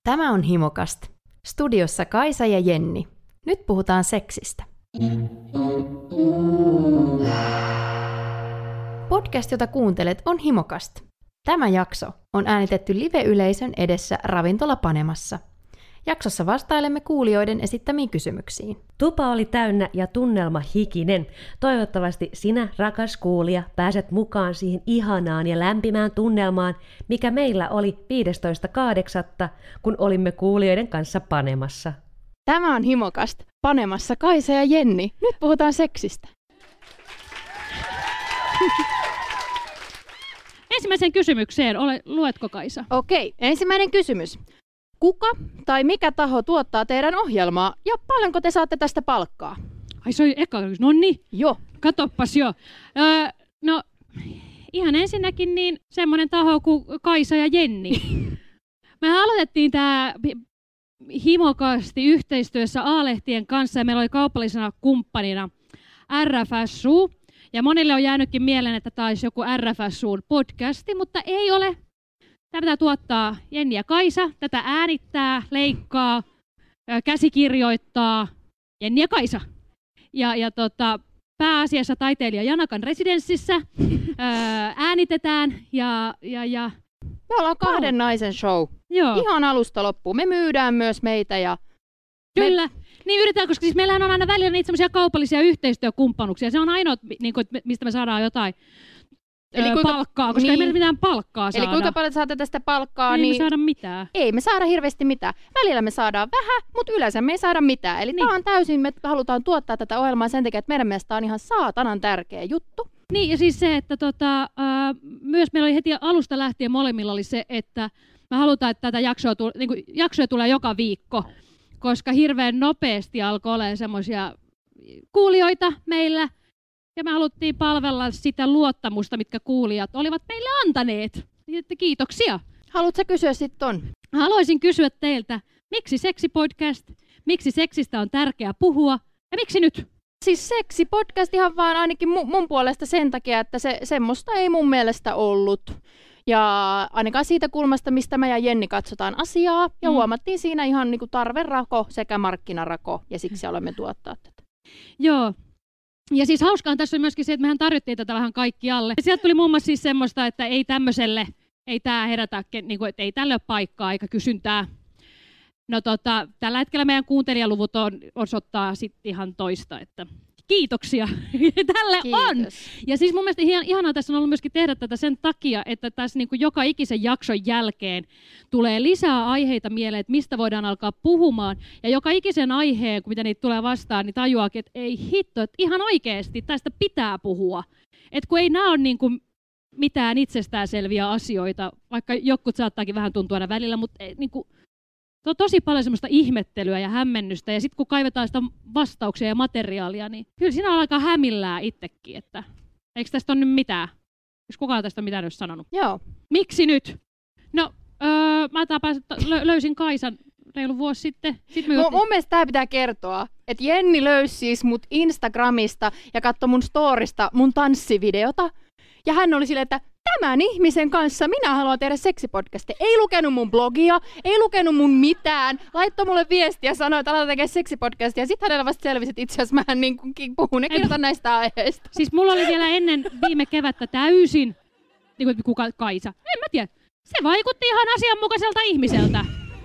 Tämä on Himokast. Studiossa Kaisa ja Jenni. Nyt puhutaan seksistä. Podcast, jota kuuntelet, on Himokast. Tämä jakso on äänitetty live-yleisön edessä ravintola Panemassa. Jaksossa vastailemme kuulijoiden esittämiin kysymyksiin. Tupa oli täynnä ja tunnelma hikinen. Toivottavasti sinä, rakas kuulija, pääset mukaan siihen ihanaan ja lämpimään tunnelmaan, mikä meillä oli 15.8., kun olimme kuulijoiden kanssa Panemassa. Tämä on Himokast. Panemassa Kaisa ja Jenni. Nyt puhutaan seksistä. Ensimmäiseen kysymykseen, luetko Kaisa? Okei, ensimmäinen kysymys. Kuka tai mikä taho tuottaa teidän ohjelmaa ja paljonko te saatte tästä palkkaa? Ai se oli eka kysymys. No niin, Joo. katoppas jo. No ihan ensinnäkin niin semmoinen taho kuin Kaisa ja Jenni. Me aloitettiin tämä Himokasti yhteistyössä A-lehtien kanssa ja meillä oli kaupallisena kumppanina RFSU. Ja monille on jäänytkin mieleen, että tämä olisi joku RFSUn podcasti, mutta ei ole. Tämä pitää tuottaa Jenni ja Kaisa. Tätä äänittää, leikkaa, käsikirjoittaa Jenni ja Kaisa. Ja pääasiassa taiteilija Janakan residenssissä äänitetään ja Me ollaan kahden naisen show. joo. Ihan alusta loppuun. Me myydään myös meitä ja... Kyllä. Niin yritetään, koska siis meillähän on aina välillä niitä semmoisia kaupallisia yhteistyökumppanuuksia. Se on ainoa, niin kuin, mistä me saadaan jotain palkkaa, koska ei meillä mitään palkkaa saada. Eli kuinka paljon saatte tästä palkkaa? Ei niin... me saada mitään. Ei me saada hirveästi mitään. Välillä me saadaan vähän, mutta yleensä me ei saada mitään. Eli tämä on täysin, me halutaan tuottaa tätä ohjelmaa sen takia, että meidän mielestä on ihan saatanan tärkeä juttu. Niin, ja siis se, että myös meillä oli heti alusta lähtien molemmilla oli se, että me halutaan, että tätä jaksoa tulee joka viikko, koska hirveän nopeasti alkoi olemaan semmoisia kuulijoita meillä, ja me haluttiin palvella sitä luottamusta, mitkä kuulijat olivat meille antaneet. Että kiitoksia. Haluatko kysyä sitten ton? Haluaisin kysyä teiltä, miksi seksipodcast, miksi seksistä on tärkeää puhua, ja miksi nyt? Siis seksipodcast ihan vaan ainakin mun puolesta sen takia, että semmoista ei mun mielestä ollut. Ja ainakaan siitä kulmasta, mistä mä ja Jenni katsotaan asiaa, ja huomattiin siinä ihan niinku tarverako sekä markkinarako, ja siksi olemme tuottaa tätä. Joo. Ja siis hauskaa on tässä myöskin se, että mehän tarjottiin tätä vähän kaikkialle. Sieltä tuli muun muassa siis semmoista, että ei tämmöiselle, ei tämä herätä, niin kuin, että ei tälle ole paikkaa eikä kysyntää. No tällä hetkellä meidän kuuntelijaluvut osoittaa sitten ihan toista, että kiitoksia, tälle Kiitos. on. Ja siis mun mielestä ihanaa tässä on ollut myöskin tehdä tätä sen takia, että tässä niin kuin joka ikisen jakson jälkeen tulee lisää aiheita mieleen, että mistä voidaan alkaa puhumaan. Ja joka ikisen aiheen, kun mitä niitä tulee vastaan, niin tajuaakin, että ei hitto, että ihan oikeasti tästä pitää puhua. Että kun ei nämä ole niin kuin mitään itsestäänselviä asioita, vaikka jotkut saattaakin vähän tuntua aina välillä, mutta niin kuin on tosi paljon semmoista ihmettelyä ja hämmennystä, ja sitten kun kaivetaan sitä vastauksia ja materiaalia, niin kyllä siinä alkaa hämillään itsekin, että eikö tästä ole nyt mitään? Eikö kukaan tästä mitään ole sanonut? Joo. Miksi nyt? No, mä löysin Kaisan reilu vuosi sitten. Mun mielestä tää pitää kertoa, että Jenni löysi siis mut Instagramista ja katsoi mun storista mun tanssivideota, ja hän oli silleen, että tämän ihmisen kanssa minä haluan tehdä seksipodcastia. Ei lukenut mun blogia, ei lukenut mun mitään. Laittoi mulle viestiä ja sanoi, että aletaan tekemään seksipodcastia. Ja sitten hänellä vasta selvisi, että itse asiassa mä niin puhun ja kirjoitan näistä aiheista. Siis mulla oli vielä ennen viime kevättä täysin, niin kuin Kaisa. En mä tiedä. Se vaikutti ihan asianmukaiselta ihmiseltä.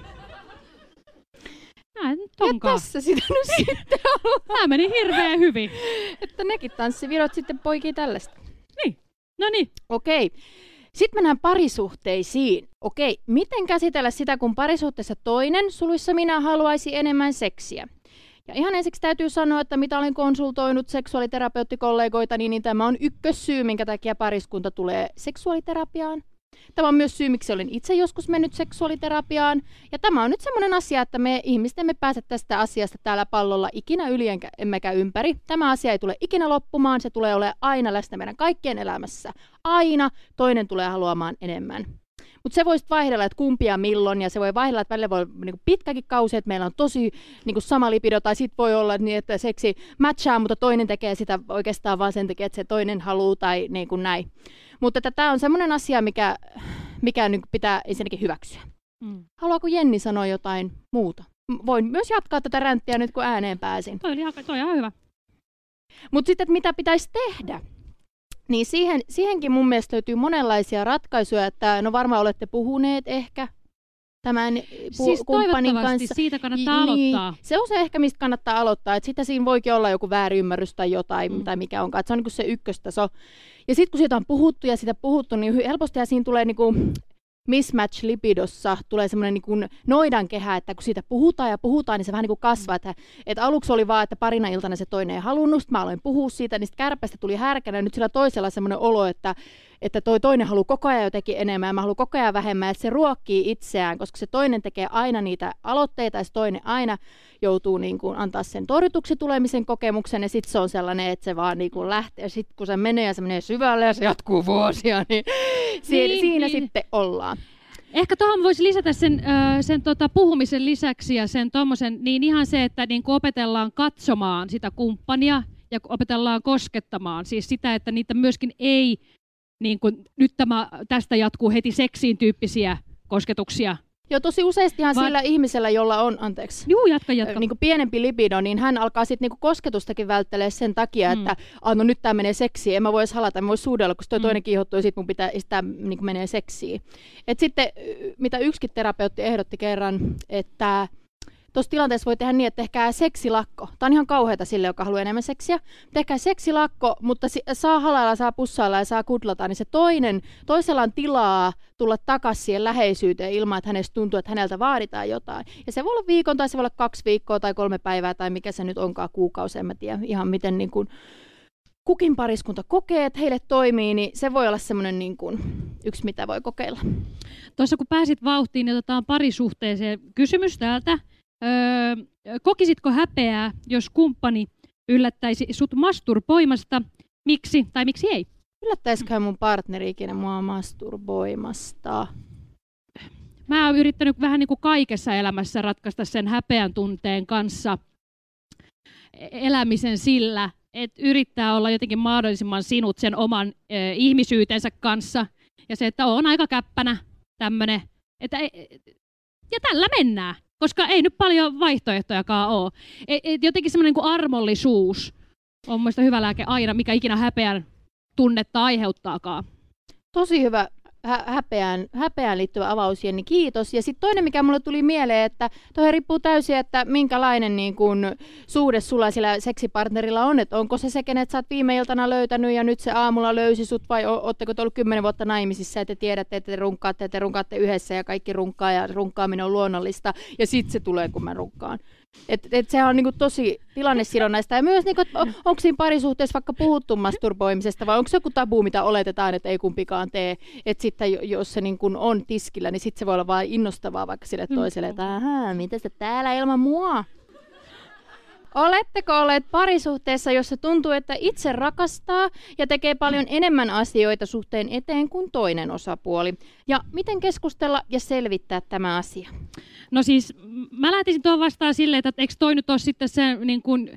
Ja tässä sitä nyt sitten on. Tämä meni hirveän hyvin. Että nekin tanssivirot sitten poikii tällaista. Niin. No niin. Okei. Sitten mennään parisuhteisiin. Okei, miten käsitellä sitä, kun parisuhteessa toinen, suluissa minä, haluaisi enemmän seksiä? Ja ihan ensiksi täytyy sanoa, että mitä olen konsultoinut seksuaaliterapeuttikollegoita, niin tämä on ykkössyy, minkä takia pariskunta tulee seksuaaliterapiaan. Tämä on myös syy, miksi olen itse joskus mennyt seksuaaliterapiaan. Ja tämä on nyt semmoinen asia, että me ihmiset emme pääse tästä asiasta täällä pallolla ikinä yli emmekä ympäri. Tämä asia ei tule ikinä loppumaan, se tulee olemaan aina läsnä meidän kaikkien elämässä. Aina toinen tulee haluamaan enemmän. Mutta se voi vaihdella, että kumpia milloin, ja se voi vaihdella, että välillä voi olla niin pitkäkin kausi, että meillä on tosi niin sama lipido, tai sitten voi olla niin, että seksi matchaa, mutta toinen tekee sitä oikeastaan vaan sen takia, että se toinen haluaa, tai niin kuin näin. Mutta tämä on semmoinen asia, mikä niin pitää ensinnäkin hyväksyä. Haluaako Jenni sanoa jotain muuta? Voin myös jatkaa tätä ränttiä nyt, kun ääneen pääsin. Toi on ihan hyvä. Mutta sitten, että mitä pitäisi tehdä? Niin siihenkin mun mielestä löytyy monenlaisia ratkaisuja, että no varmaan olette puhuneet ehkä tämän kumppanin kanssa. Siitä kannattaa aloittaa. Se on se ehkä, mistä kannattaa aloittaa. Että sitä siinä voikin olla joku väärinymmärrys tai jotain, tai mikä onkaan. Että se on niin se ykköstaso. Ja sitten kun siitä on puhuttu ja sitä puhuttu, niin helposti siinä tulee niin kuin mismatch lipidossa, tulee semmoinen niin kuin noidankehä, että kun siitä puhutaan ja puhutaan, niin se vähän niin kuin kasvaa. Että aluksi oli vaan, että parina iltana se toinen ei halunnut, mä aloin puhua siitä, niin sitten kärpästä tuli härkänä. Nyt sillä toisella semmoinen olo, että toi toinen haluaa koko ajan jotenkin enemmän ja mä haluan koko ajan vähemmän, että se ruokkii itseään, koska se toinen tekee aina niitä aloitteita ja se toinen aina joutuu niin kuin antaa sen torjutuksi tulemisen kokemuksen ja sitten se on sellainen, että se vaan niin kuin lähtee. Sitten kun se menee ja se menee syvälle ja se jatkuu vuosia, niin siinä sitten ollaan. Ehkä tuohon voisi lisätä sen puhumisen lisäksi ja sen tommosen, niin ihan se, että niin kuin opetellaan katsomaan sitä kumppania ja opetellaan koskettamaan. Siis sitä, että niitä myöskin ei, niin kuin nyt tästä jatkuu heti seksiin tyyppisiä kosketuksia. Joo, tosi useastihan sillä ihmisellä, jolla on, jatka. Niin kuin pienempi libido, niin hän alkaa sitten niin kosketustakin välttelee sen takia, että no nyt tämä menee seksiin, en mä vois halata, en mä vois suudella, koska toi toinen kiihottuu ja sitten mun pitää, sitä niin menee seksiin. Et sitten, mitä yksikin terapeutti ehdotti kerran, että tuossa tilanteessa voi tehdä niin, että tehkää seksilakko. Tämä on ihan kauheata sille, joka haluaa enemmän seksiä. Tehkää seksilakko, mutta saa halailla, saa pussailla ja saa kudlata, niin se toisella on tilaa tulla takaisin siihen läheisyyteen ilman, että hänestä tuntuu, että häneltä vaaditaan jotain. Ja se voi olla viikon, tai se voi olla 2 viikkoa tai 3 päivää, tai mikä se nyt onkaan kuukausi, en mä tiedä ihan miten niin kuin kukin pariskunta kokee, että heille toimii, niin se voi olla semmoinen niin kuin yksi, mitä voi kokeilla. Tuossa kun pääsit vauhtiin, niin otetaan parisuhteeseen kysymys täältä. Kokisitko häpeää, jos kumppani yllättäisi sut masturboimasta? Miksi tai miksi ei? Yllättäisiköhän mun partneri ikinä mua masturboimasta? Mä oon yrittänyt vähän niin kuin kaikessa elämässä ratkaista sen häpeän tunteen kanssa elämisen sillä, että yrittää olla jotenkin mahdollisimman sinut sen oman ihmisyytensä kanssa. Ja se, että on aika käppänä tämmönen, että ja tällä mennään. Koska ei nyt paljon vaihtoehtojakaan ole. Jotenkin semmoinen niin kuin armollisuus on mielestäni hyvä lääke aina, mikä ikinä häpeän tunnetta aiheuttaakaan. Tosi hyvä häpeään liittyvä avaus, Jenni, kiitos. Ja sitten toinen, mikä mulle tuli mieleen, että toi riippuu täysin, että minkälainen niin kun suhde sulla sillä seksipartnerilla on. Että onko se kenet sä oot viime iltana löytänyt ja nyt se aamulla löysi sut, vai ootteko te ollut 10 vuotta naimisissa, että te tiedätte, että te runkaatte yhdessä ja kaikki runkkaa ja runkaaminen on luonnollista ja sitten se tulee, kun mä runkkaan. Et sehän on niinku tosi tilannesidonnaista. Ja myös, niinku, onko siinä parisuhteessa vaikka puhuttu masturboimisesta, vai onko se joku tabu, mitä oletetaan, että ei kumpikaan tee. Että sitten, jos se niinku on tiskillä, niin sitten se voi olla vain innostavaa vaikka sille toiselle, että mitä se täällä ilman mua? Oletteko olleet parisuhteessa, jossa tuntuu, että itse rakastaa ja tekee paljon enemmän asioita suhteen eteen kuin toinen osapuoli? Ja miten keskustella ja selvittää tämä asia? No siis, mä lähtisin tuon vastaan silleen, että eikö toi nyt ole sitten se, niin kun,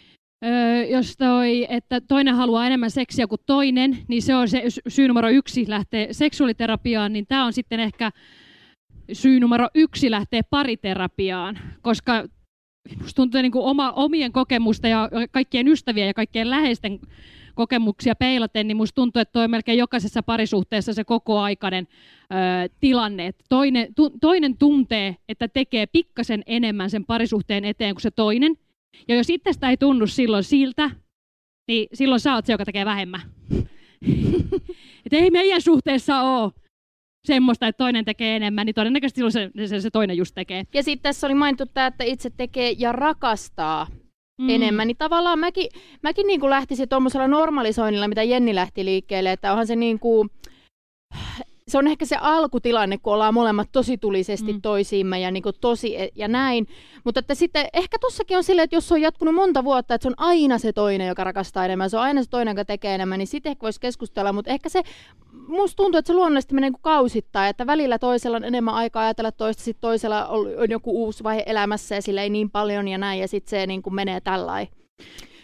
että toinen haluaa enemmän seksiä kuin toinen, niin se on se syy numero 1 lähtee seksuaaliterapiaan, niin tämä on sitten ehkä syy numero 1 lähtee pariterapiaan, koska musta tuntuu, että niin omien kokemusta ja kaikkien ystävien ja kaikkien läheisten kokemuksia peilaten, niin musta tuntuu, että toi on melkein jokaisessa parisuhteessa se kokoaikainen tilanne. Että toinen tuntee, että tekee pikkasen enemmän sen parisuhteen eteen kuin se toinen. Ja jos itsestä ei tunnu silloin siltä, niin silloin sä oot se, joka tekee vähemmän. Että ei meidän suhteessa ole semmoista, että toinen tekee enemmän, niin todennäköisesti silloin se toinen just tekee. Ja sitten tässä oli mainittu tämä, että itse tekee ja rakastaa enemmän, niin tavallaan mäkin niin kuin lähtisin tuommoisella normalisoinnilla, mitä Jenni lähti liikkeelle, että onhan se niin kuin, se on ehkä se alkutilanne, kun ollaan molemmat tosi tulisesti toisiimme ja niin kuin tosi ja näin, mutta että sitten ehkä tossakin on silleen, että jos se on jatkunut monta vuotta, että se on aina se toinen, joka rakastaa enemmän, se on aina se toinen, joka tekee enemmän, niin sitten ehkä voisi keskustella, mutta ehkä se, musta tuntuu, että se luonnollisesti menee niin kausittain, että välillä toisella on enemmän aikaa ajatella toista, sitten toisella on joku uusi vaihe elämässä ja sillä ei niin paljon ja näin, ja sitten se niin kuin menee tällainen.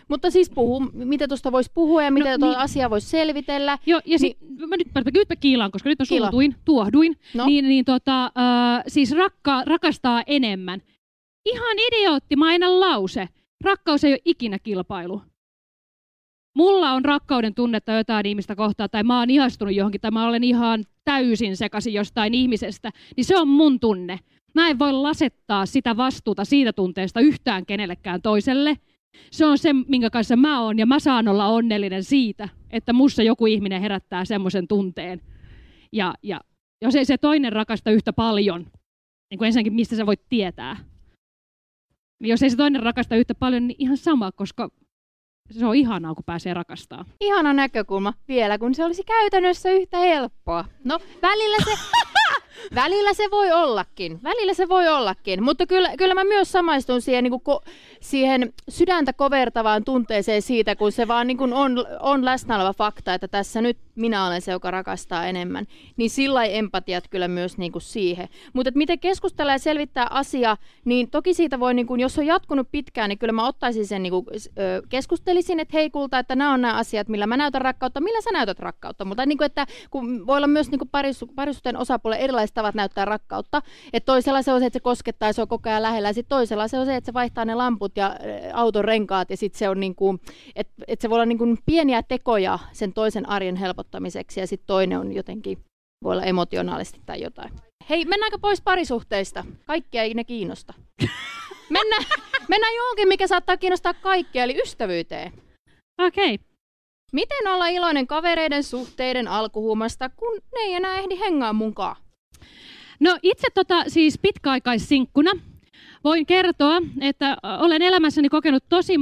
Mutta siis miten tuosta voisi puhua ja miten tuo asia voisi selvitellä. Joo, ja nyt mä kiilaan, koska nyt mä tuohduin. No. Siis rakastaa enemmän. Ihan idioottimainen lause. Rakkaus ei ole ikinä kilpailu. Mulla on rakkauden tunnetta jotain ihmistä kohtaan, tai mä oon ihastunut johonkin, tai mä olen ihan täysin sekaisin jostain ihmisestä, niin se on mun tunne. Mä en voi lasettaa sitä vastuuta siitä tunteesta yhtään kenellekään toiselle. Se on se, minkä kanssa mä oon, ja mä saan olla onnellinen siitä, että mussa joku ihminen herättää semmoisen tunteen. Ja jos ei se toinen rakasta yhtä paljon, niin kuin ensinnäkin mistä sä voit tietää, niin jos ei se toinen rakasta yhtä paljon, niin ihan sama, koska se on ihanaa, kun pääsee rakastamaan. Ihana näkökulma. Vielä kun se olisi käytännössä yhtä helppoa. No, välillä se voi ollakin. Mutta kyllä mä myös samaistun siihen, siihen sydäntä kovertavaan tunteeseen siitä, kun se vaan on läsnä oleva fakta, että tässä nyt minä olen se, joka rakastaa enemmän. Niin sillai empatiat kyllä myös siihen. Mutta miten keskustella ja selvittää asia, niin toki siitä voi, jos on jatkunut pitkään, niin kyllä mä ottaisin sen, keskustelisin, että hei kulta, että nämä on nämä asiat, millä mä näytän rakkautta, millä sä näytät rakkautta. Mutta että kun voi olla myös parisuhteen osapuolen erilaiset tavat näyttää rakkautta. Että toisella se on se, että se koskettaa ja se on koko ajan lähellä. Ja sitten toisella se on se, että se vaihtaa ne lamput ja auton renkaat. Ja sitten se on että se voi olla pieniä tekoja sen toisen arjen helpottamiseksi. Ja sitten toinen on jotenkin, voi olla emotionaalisesti tai jotain. Hei, mennäänkö pois parisuhteista? Kaikkia ei ne kiinnosta. Mennään johonkin, mikä saattaa kiinnostaa kaikkia, eli ystävyyteen. Okei. Miten olla iloinen kavereiden suhteiden alkuhuumasta, kun ne ei enää ehdi hengaa munkaan? No itse siis pitkäaikaissinkkuna voin kertoa, että olen elämässäni kokenut tosi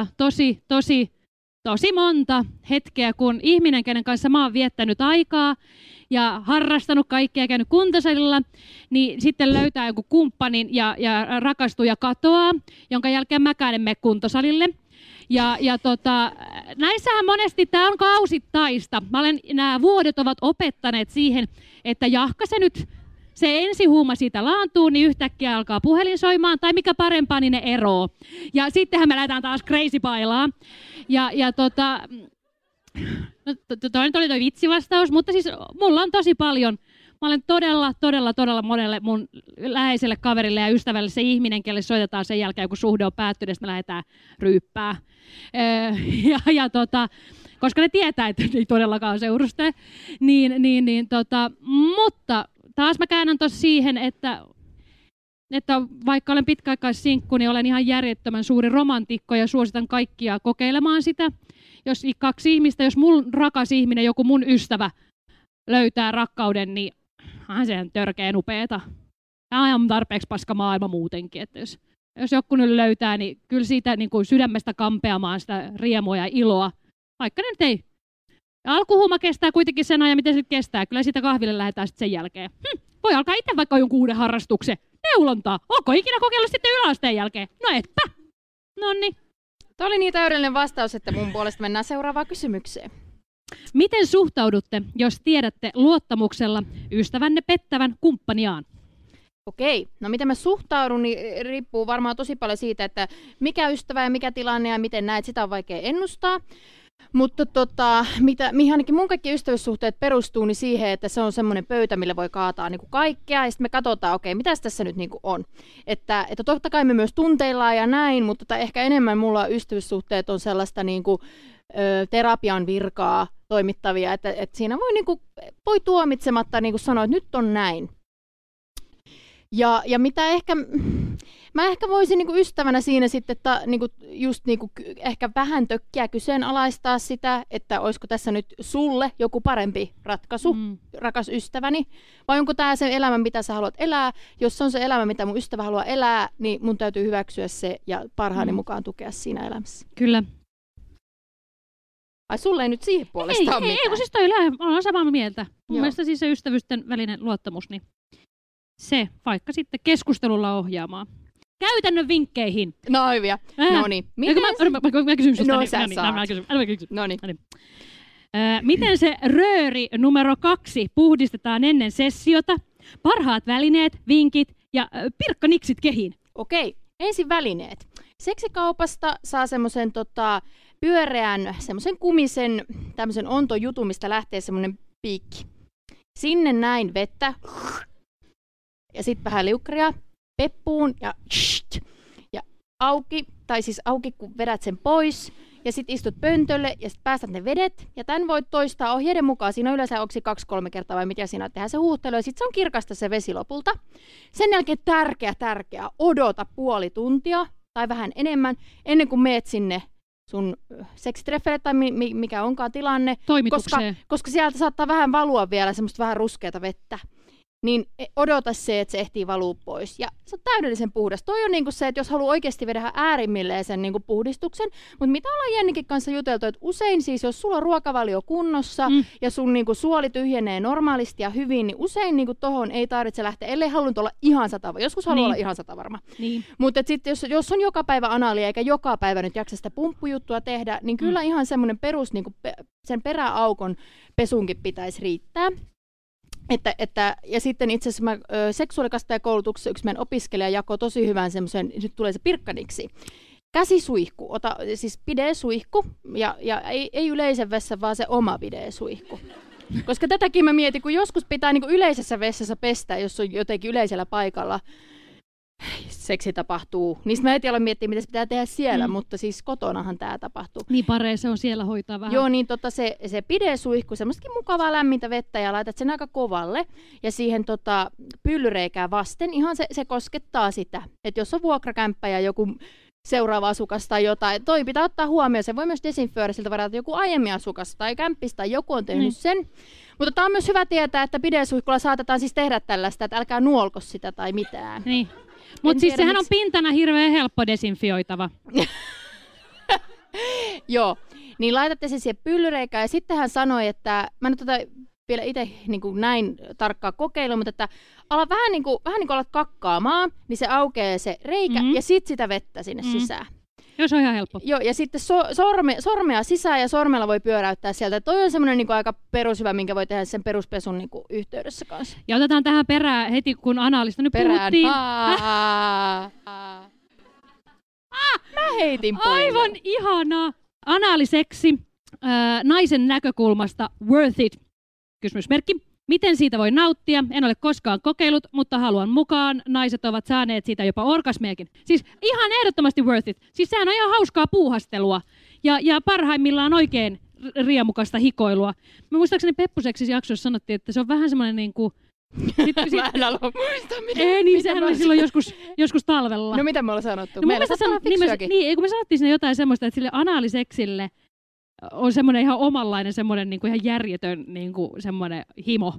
monta hetkeä, kun ihminen, kenen kanssa mä oon viettänyt aikaa ja harrastanut kaikkea, käynyt kuntosalilla, niin sitten löytää joku kumppanin ja rakastuu ja katoaa, jonka jälkeen mäkään en mene kuntosalille. Näissähän monesti tämä on kausittaista. Nämä vuodet ovat opettaneet siihen, että jahka se nyt se ensihuuma siitä laantuu, niin yhtäkkiä alkaa puhelin soimaan, tai mikä parempaa, niin ne eroo. Ja sittenhän me lähdetään taas crazy bailaa. Toi nyt oli toi vitsivastaus, mutta siis mulla on tosi paljon. Mä olen todella monelle mun läheiselle kaverille ja ystävälle se ihminen, kelle soitetaan sen jälkeen, kun suhde on päättynyt, me lähdetään ryyppää. Koska ne tietää, että ne ei todellakaan seurustele. Mutta taas mä käännän tuossa siihen, että vaikka olen pitkäaikaissinkku, niin olen ihan järjettömän suuri romantikko ja suositan kaikkia kokeilemaan sitä. Jos kaksi ihmistä, jos mun rakas ihminen, joku mun ystävä löytää rakkauden, niin se on törkeän upeeta. Tämä on tarpeeksi paska maailma muutenkin. Että jos joku nyt löytää, niin kyllä siitä niin kuin sydämestä kampeamaan sitä riemua ja iloa. Vaikka nyt ei. Alkuhuuma kestää kuitenkin sen ajan, miten se kestää. Kyllä sitä kahville lähdetään sitten sen jälkeen. Voi alkaa itse vaikka jonkun uuden harrastuksen. Neulontaa. Ootko ikinä kokeillut sitten yläasteen jälkeen? No etpä. Noniin. Tuo oli niin täydellinen vastaus, että mun puolesta mennään seuraavaan kysymykseen. Miten suhtaudutte, jos tiedätte luottamuksella ystävänne pettävän kumppaniaan? Okei, no miten mä suhtaudun, niin riippuu varmaan tosi paljon siitä, että mikä ystävä ja mikä tilanne ja miten näet, sitä on vaikea ennustaa. Mutta mihin ainakin mun kaikki ystävyyssuhteet perustuu, niin siihen, että se on semmoinen pöytä, millä voi kaataa niin kuin kaikkea, ja sitten me katsotaan, okei, mitäs tässä nyt niin kuin on. Että totta kai me myös tunteillaan ja näin, mutta ehkä enemmän mulla ystävyyssuhteet on sellaista niin kuin, terapian virkaa toimittavia, että siinä voi, niin kuin, voi tuomitsematta niin kuin sanoa, että nyt on näin. Ja mitä mä ehkä voisin niinku ystävänä siinä sitten ehkä vähän tökkiä kyseenalaistaa sitä, että olisiko tässä nyt sulle joku parempi ratkaisu, rakas ystäväni, vai onko tämä se elämä, mitä sä haluat elää. Jos se on se elämä, mitä mun ystävä haluaa elää, niin mun täytyy hyväksyä se ja parhaani mukaan tukea siinä elämässä. Kyllä. Ai sulle ei nyt siihen puolestaan mitään? Ei, kun siis olen samaa mieltä. Mun mielestä siis se ystävysten välinen luottamus, niin se vaikka sitten keskustelulla ohjaamaan. Käytännön vinkkeihin. No hyviä. Noniin. Mä kysyn susta. No sä saat. Noniin. Miten se rööri numero 2 puhdistetaan ennen sessiota? Parhaat välineet, vinkit ja pirkkaniksit kehiin. Okei, ensin välineet. Seksikaupasta saa semmoisen pyöreän, semmoisen kumisen, tämmöisen ontojutun, mistä lähtee semmoinen piikki. Sinne näin vettä. Ja sitten vähän liukkaria peppuun ja auki, tai siis auki kun vedät sen pois. Ja sitten istut pöntölle ja sitten päästät ne vedet. Ja tämän voit toistaa ohjeiden mukaan. Siinä on yleensä 2-3 kertaa vai mitä siinä on. Tehdään se huuhtelu ja sitten se on kirkasta se vesi lopulta. Sen jälkeen tärkeä. Odota puoli tuntia tai vähän enemmän ennen kuin meet sinne sun seksitreffeille tai mikä onkaan tilanne. Koska sieltä saattaa vähän valua vielä semmoista vähän ruskeata vettä. Niin odota se, että se ehtii valua pois. Ja se on täydellisen puhdas. Toi on niinku se, että jos haluaa oikeasti vedä äärimmilleen sen niinku puhdistuksen, mutta mitä ollaan Jennikin kanssa juteltu, että usein siis, jos sulla on ruokavalio kunnossa ja sun niinku suoli tyhjenee normaalisti ja hyvin, niin usein niinku tohon ei tarvitse lähteä, ellei halunnut olla ihan 100. Joskus haluaa olla ihan 100 varma. Niin. Mutta sitten jos on joka päivä analia eikä joka päivä nyt jaksa sitä pumppujuttua tehdä, niin kyllä ihan semmoinen perus, niinku sen peräaukon pesunkin pitäisi riittää. Ja sitten itse asiassa seksuaalikasvattajakoulutuksessa yksi meidän opiskelija jakoi tosi hyvän semmoisen, nyt tulee se pirkkaniksi, käsisuihku, siis bidesuihku, ja ei yleisen vessa, vaan se oma bidesuihku. Koska tätäkin mä mietin, kun joskus pitää niin kuin yleisessä vessassa pestä, jos on jotenkin yleisellä paikalla seksi tapahtuu. Niistä mä heti aloin miettiä, mitä se pitää tehdä siellä, mutta siis kotonahan tämä tapahtuu. Niin paree se on siellä hoitaa vähän. Joo, niin se bidesuihku, semmoistakin mukavaa lämmintä vettä ja laitat sen aika kovalle ja siihen pyllyreikää vasten. Ihan se koskettaa sitä, että jos on vuokrakämppä ja joku seuraava asukas tai jotain, toi pitää ottaa huomioon. Se voi myös desinfioida siltä varalta, että joku aiemmin asukas tai kämppis tai joku on tehnyt sen. Mutta tämä on myös hyvä tietää, että bidesuihkulla saatetaan siis tehdä tällaista, että älkää nuolko sitä tai mitään. Niin. Mutta siis sehän on pintana hirveän helppo desinfioitava. Joo, niin laitatte sen siihen pyllyreikään ja sitten hän sanoi, että mä nyt vielä itse niin näin tarkkaa kokeilu, mutta että ala vähän niin kuin alat kakkaamaan, niin se aukeaa se reikä ja sitten sitä vettä sinne sisään. Joo, se on ihan helppo. Joo, ja sitten sormea sisään ja sormella voi pyöräyttää sieltä. Toi on semmoinen niin aika perushyvä, minkä voi tehdä sen peruspesun niin yhteydessä kanssa. Ja otetaan tähän perään heti, kun analista nyt puhuttiin. Mä heitin puolelle. Aivan ihanaa. Anaaliseksi naisen näkökulmasta worth it? Kysymysmerkki. Miten siitä voi nauttia? En ole koskaan kokeillut, mutta haluan mukaan. Naiset ovat saaneet siitä jopa orgasmeakin. Siis ihan ehdottomasti worth it. Siis sehän on ihan hauskaa puuhastelua. Ja parhaimmillaan oikein riemukasta hikoilua. Mä muistaakseni Peppuseksissa jaksossa sanottiin, että se on vähän semmoinen niinku... Mä en halua muistaa, sehän oli silloin joskus talvella. No mitä me ollaan sanottu? No, kun me sanottiin sinne jotain semmoista, että sille anaaliseksille on semmoinen ihan omanlainen, semmoinen niinku ihan järjetön niinku semmoinen himo.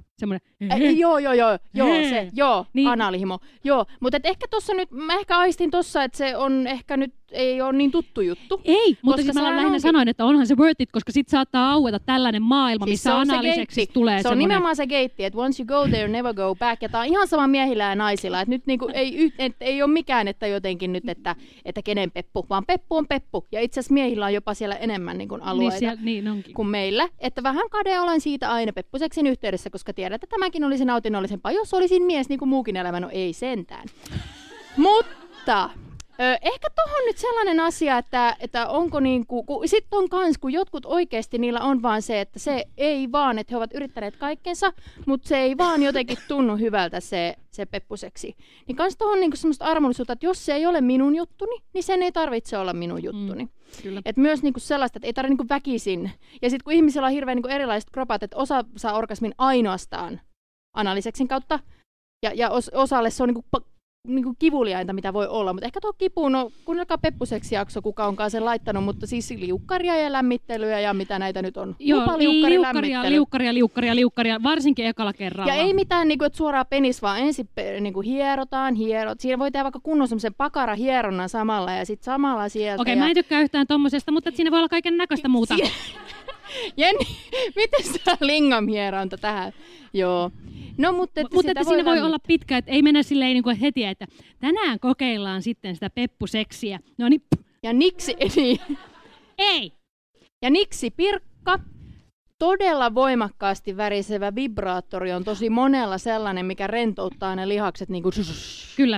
Niin. Anaalihimo. Joo, mutta ehkä tossa nyt, mä ehkä aistin tossa, että se on ehkä nyt, ei ole niin tuttu juttu. Ei, mutta siis mä lähinnä sanoin, että onhan se worth it, koska sit saattaa aueta tällainen maailma, siis missä anaaliseksi tulee se on nimenomaan se geitti, että once you go there, never go back. Ja tää on ihan sama miehillä ja naisilla, että nyt niinku ei ole mikään, että jotenkin nyt, että kenen peppu, vaan peppu on peppu. Ja itse asiassa miehillä on jopa siellä enemmän niin kuin alueita kuin meillä. Että vähän kade olen siitä aina peppuseksin yhteydessä, koska tiedän, että tämäkin olisi nautinnollisempaa, jos olisin mies niin kuin muukin elämä. No ei sentään. Mutta... ehkä tohon nyt sellainen asia, että onko niinku, sitten on kans, kun jotkut oikeasti niillä on vaan se, että se ei vaan, että he ovat yrittäneet kaikkensa, mutta se ei vaan jotenkin tunnu hyvältä se peppuseksi. Niin kans tohon niinku semmoista armollisuutta, että jos se ei ole minun juttuni, niin sen ei tarvitse olla minun juttuni. Et myös niinku sellaista, että ei tarvitse niinku väkisin. Ja sitten kun ihmisillä on hirveän niinku erilaiset kropat, että osa saa orgasmin ainoastaan analiseksin kautta, ja osalle se on niinku kivuliainta, mitä voi olla, mutta ehkä tuo kipu, no kuunnelkaa Peppuseksi-jakso, kuka onkaan sen laittanut, mutta siis liukkaria ja lämmittelyä ja mitä näitä nyt on. Joo, liukkaria, varsinkin ekalla kerralla. Ja ei mitään, niinku, että suoraan penis, vaan ensin niinku, hierotaan. Siinä voi tehdä vaikka kunnon semmoisen pakarahieronnan samalla ja sitten samalla sieltä. Okei, mä en tykkää yhtään tommosesta, mutta siinä voi olla kaiken näköistä muuta. Jenni, miten sä lingamhieronta tähän? Joo. No, mutta että siinä voi olla pitkä, että ei mennä silleen niin kuin heti, että tänään kokeillaan sitten sitä peppuseksiä. No niin. Ja niksi, niin. Ei. Ja niksi pirkka, todella voimakkaasti värisevä vibraattori on tosi monella sellainen, mikä rentouttaa ne lihakset niin kuin. Kyllä.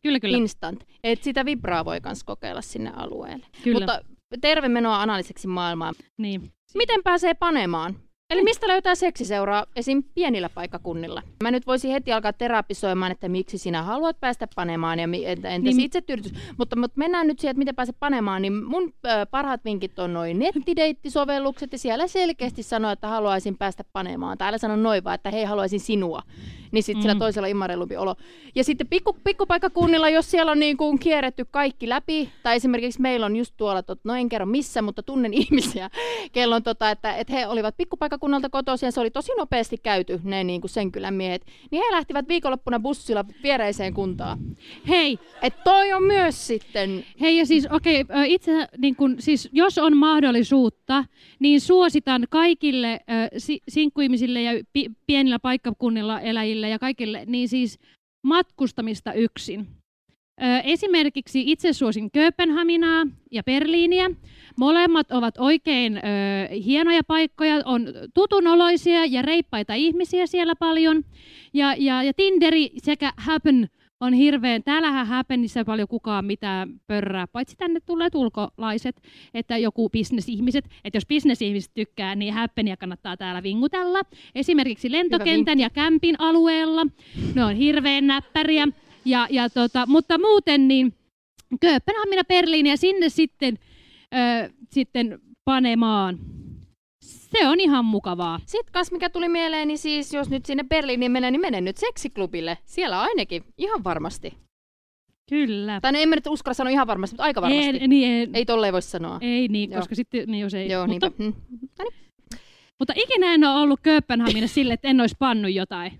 Kyllä. Instant. Et sitä vibraa voi myös kokeilla sinne alueelle. Kyllä. Mutta terve menoa analyseksi maailmaan. Niin. Miten pääsee panemaan? Eli mistä löytää seksiseuraa esim. Pienillä paikkakunnilla? Mä nyt voisin heti alkaa terapisoimaan, että miksi sinä haluat päästä panemaan ja entäs itsetyydytys. Mutta mennään nyt siihen, että miten pääse panemaan, niin mun parhaat vinkit on noin nettideittisovellukset ja siellä selkeästi sanoo, että haluaisin päästä panemaan. Täällä sanon noin vaan, että hei, haluaisin sinua. Niin sitten sillä toisella immarelumpi olo. Ja sitten pikkupaikkakunnilla, jos siellä on niin kuin kierretty kaikki läpi, tai esimerkiksi meillä on just tuolla, no en kerro missä, mutta tunnen ihmisiä, kello on että he olivat pikkupaikkakunnalta kotoisin ja se oli tosi nopeasti käyty, ne niin kuin sen kylän miehet. Niin he lähtivät viikonloppuna bussilla viereiseen kuntaan. Hei! Et toi on myös sitten... Hei, ja siis itse, niin kun, siis, jos on mahdollisuutta, niin suositan kaikille sinkkuihmisille ja pienillä paikkakunnilla eläjille ja kaikille, niin siis matkustamista yksin. Esimerkiksi itse suosin Kööpenhaminaa ja Berliiniä. Molemmat ovat oikein hienoja paikkoja, on tutunoloisia ja reippaita ihmisiä siellä paljon. Ja Tinderi sekä Happen on hirveän, täällähän Happenissä paljon kukaan mitään pörrää, paitsi tänne tulleet ulkolaiset, että joku bisnesihmiset, että jos bisnesihmiset tykkää, niin Happenia kannattaa täällä vingutella. Esimerkiksi lentokentän ja kämpin alueella, ne on hirveän näppäriä, mutta muuten niin Kööpenhamina, Berliini ja sinne sitten panemaan. Se on ihan mukavaa. Sitten kas mikä tuli mieleen, niin siis jos nyt sinne Berliiniin menee, niin mene nyt seksiklubille. Siellä ainakin, ihan varmasti. Kyllä. Tai en mä nyt uskalla sanoa ihan varmasti, mutta aika varmasti. Ei tolleen voi sanoa. Ei niin, koska sitten, niin jos ei. Joo, mutta, niinpä. Mutta ikinä en ole ollut Kööpenhaminassa sille, että en olisi pannut jotain.